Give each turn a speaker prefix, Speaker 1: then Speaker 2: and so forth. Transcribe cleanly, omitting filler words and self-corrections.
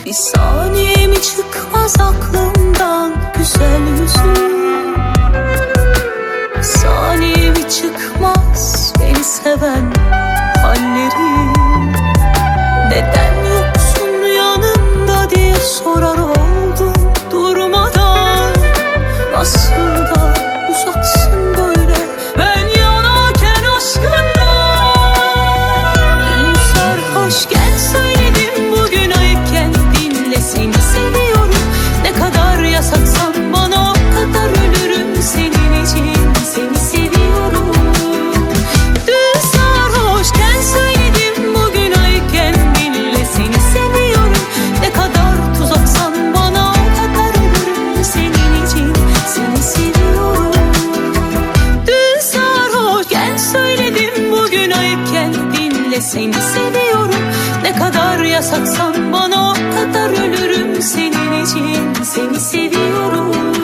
Speaker 1: Bir saniye mi çıkmaz aklımdan güzel yüzün? Saniye mi çıkmaz beni seven hallerin? Neden yoksun yanımda diye sorar oldum durmadan. Nasıl da uzaksın böyle ben yanarken aşkından. Dün sarhoşken söyledim, bugün ayıkken dinle, seni seviyorum. Ne kadar yasaksan bana o kadar ölürüm senin için, seni seviyorum. Dün sarhoşken söyledim, bugün ayıkken dinle, seni seviyorum. Ne kadar tuzaksan bana o kadar ölürüm senin için, seni seviyorum. Dün sarhoşken söyledim, bugün ayıkken dinle, seni seviyorum. Ne kadar yasaksan bana o kadar ölürüm senin için, seni seviyorum.